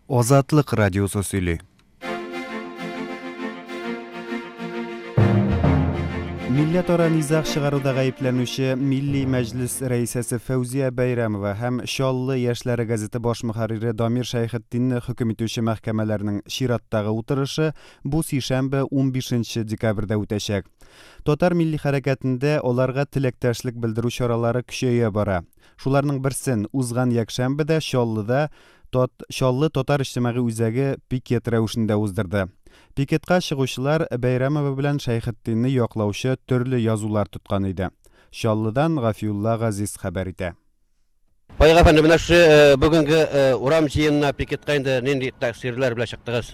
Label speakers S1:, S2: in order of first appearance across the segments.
S1: Озатлык радиосу сөйлөй. Милләтара низах чыгаруда гаепләнүче Милли Мәҗлис рәисәсе Фәүзия Бәйрәмова һәм Шаллы яшьләре газеты баш мөхәррире Дамир Шәйхетдинне хөкем итүче мәхкәмәләрнең чираттагы утырышы бу сишәмбе 15 декабрьдә үтәчәк. Татар милли хәрәкәтендә аларга теләктәшлек белдерү чаралары көчәя бара. Шуларның берсен узган якшәмбедә Шаллыда Шаллы татар иҗтимагый үзәге пикет рәвешендә уздырды. Пикетка чыгучылар Бәйрәмова белән Шәйхетдинне яклаучы төрле язулар тоткан иде. Шаллыдан Гафиулла Газиз хәбәр итә.
S2: Байга әфәнде, менә шу бүгенге урам җыенына пикетка инде нинди тәэсирләр белән чыктыгыз?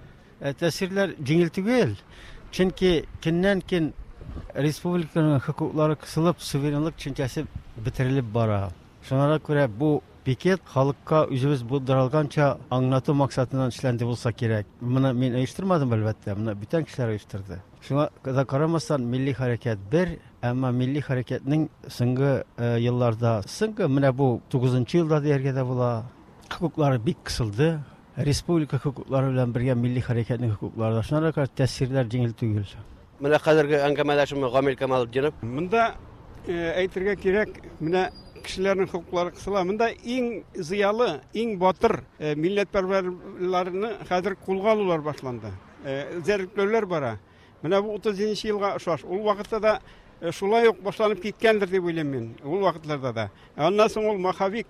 S3: Тәэсирләр җиңел түгел. Чөнки көннән-көн республиканың хокуклары кысылып, суверенлык төшенчәсе бетерелеп бара. Шуңа күрә бу пикет халыкка үзебез булдырылганча аңлату максатыннан эшләнде булса кирәк. Моны мин оештырмадым әлбәттә, моны бүтән кешеләр оештырды. Шуңа да карамастан милли хәрәкәт бер, әмма милли хәрәкәтнең соңгы елларда, менә бу 9нчы елда дияргә дә була, хокуклары бик кысылды. Республика хокуклары белән бергә милли хәрәкәтнең хокуклары да шуңа күрә тәэсирләр җиңел түгел.
S2: Менә хәзерге әңгәмәдәшем Гамил Камалетдинов.
S4: Монда әйтергә кирәк, менә кешеләрнең хокуклары кысыла. Монда иң зыялы, иң батыр милләтпәрвәрләрне хәзер кулга алулар башланды. Зәркләүләр бара. Менә бу 30нчы елга ошаш. Ул вакытта да шулай ук башланып киткәндер дип уйлыйм мин. Ул вакытларда да. Аннан соң ул махавик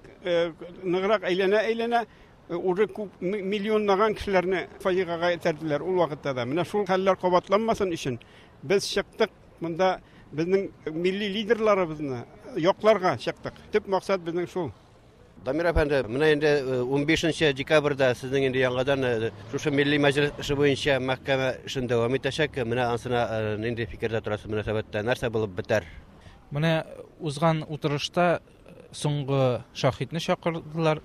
S4: ныграк әйләнә, уже күп миллионлаган кешеләрне фаҗигага этәрделәр ул вакытта да. Менә шул хәлләр кабатланмасын өчен без чыктык. Монда безнең милли лидерларыбызны якларга чыктык. Төп максат безнең шул.
S2: Дамир әфәнде, менә инде 15 декабрьдә сезнең инде яңадан шушы милли мәҗлес эше буенча мәхкәмә эшен дәвам итәчәк. Менә ансына нинди фикердә торасыз мөнәсәбәттә? Нәрсә булып бетәр?
S5: Менә узган утырышта соңгы шаһитне чакырдылар.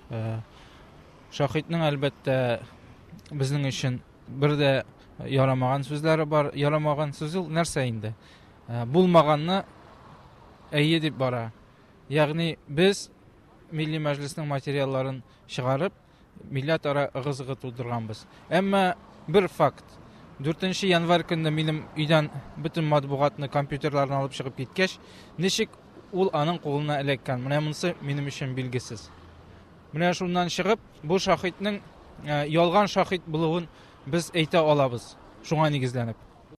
S5: Шаһитның әлбәттә безнең өчен бер дә ярамаган сүзләре бар. Ярамаган сүз ул нәрсә инде? Булмаганны әйе дип бара. Ягъни без Милли Мәҗлеснең материалларын чыгарып, милләтара ыгы-зыгы тудырганбыз. Әмма бер факт. 4 январь көнне минем өйдән бөтен матбугатны, компьютерларны алып чыгып киткәч, ничек ул аның кулына эләккән? Менә монысы минем өчен билгесез. Менә шуннан чыгып, бу шаһитның ялган шаһит булуын без әйтә алабыз. Шуңа нигезләнеп.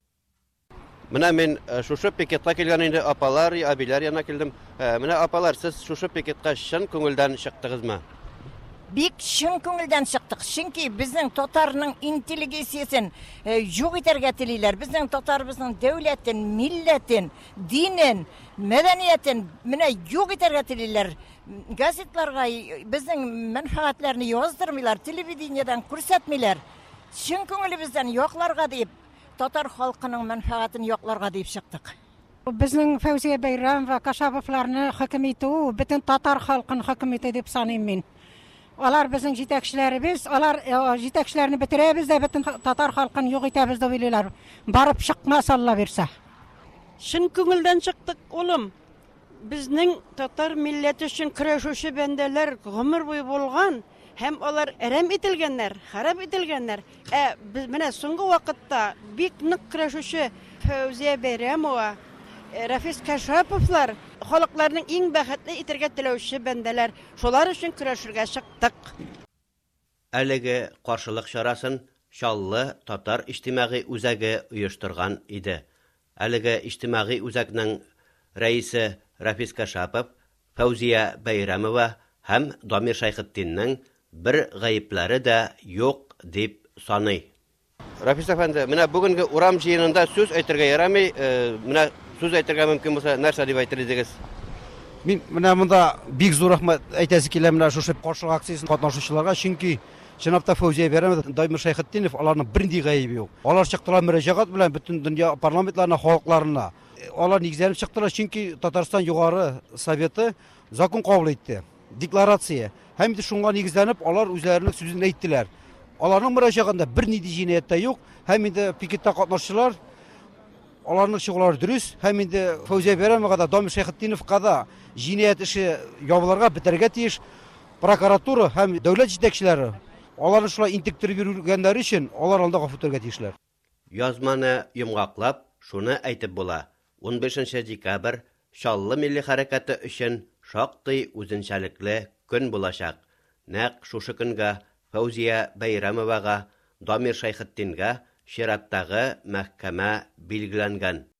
S2: Менә мин шушы пикетка килгән инде апалар, абилар янына килдем. Менә апалар, сез шушы пикетка чын күңелдән чыктыгызмы?
S6: Бик чын күңелдән чыктык. Чөнки безнең татарның интеллигенциясен юк итәргә телиләр. Безнең татарыбызның дәүләтен, милләтен, динен, мәдәниятен менә юк итәргә телиләр. Газетларга безнең мәнфәгатьләрне яздырмыйлар, телевидениедан күрсәтмиләр. Чын күңелебездән якларга дип, татар халкының мәнфәгатен якларга дип чыктык.
S7: Безнең Фәүзия Бәйрәмова Кашаповларны хөкем итү бөтен татар халкын хөкем итә дип саныйм мин. Алар безнең җитәкчеләребез, алар җитәкчеләрне бетерәбез дә бөтен татар халкын юк итәбез дип уйлыйлар. Барып чыкмас Алла бирсә.
S8: Шын күңелдән чыктык, улым. Безнең татар милләте өчен көрәшүче бәндәләр гомер буе булган, һәм алар әрәм ителгәннәр, харап ителгәннәр. Без менә соңгы вакытта бик нык көрәшүче Фәүзия Бәйрәмова, Рафис Кашаповлар халыкларның иң бәхетле итәргә теләүче бәндәләр. Шулар өчен көрәшергә чыктык.
S2: Әлеге каршылык чарасын Шаллы татар иҗтимагый үзәге оештырган иде. Әлеге иҗтимагый үзәкнең рәисе Рафис Кашапов, Фәүзия Бәйрәмова һәм Дамир Шәйхетдиннең бер гаепләре дә юк дип саный. Рафис әфәнде, менә бүгенге урам җыенында сүз әйтергә ярамый, менә сүз әйтергә мөмкин булса, нәрсә дип әйтер идегез?
S9: Мин менә монда бик зур рәхмәт әйтәсе килә менә шушы каршылык акциясен катнашучыларга, чөнки чынлап та Фәүзия Бәйрәмова, Дамир Шәйхетдинов аларның бернинди гаебе юк. Алар чыктылар мөрәҗәгать белән бөтен дөнья парламентларына, халыкларына. Алар нигезләнеп чыктылар, чөнки Татарстан Югары Советы закон кабул итте, декларация. Һәм дә шуңа нигезләнеп алар үзләренең сүзен әйттеләр. Аларның мөрәҗәгатендә бернинди җинаять та юк. Һәм инде пикетта катнашучылар аларның чыгулары дөрес. Һәм инде Фәүзия Бәйрәмовага да, Дамир Шәйхетдиновка да җинаять эше ябылырга, бетәргә тиеш. Прокуратура һәм дәүләт җитәкчеләре Аларны шулай интектиреп йөргәннәре өчен алар алда гафу итәргә тиешләр.
S2: Язманы йомгаклап, шуны әйтеп була. 15 декабрь Чаллы милли хәрәкәте өчен шактый үзенчәлекле көн булачак. Нәкъ шушы көнгә Фәүзия Бәйрәмовага, Дамир Шәйхетдингә чираттагы мәхкәмә билгеләнгән.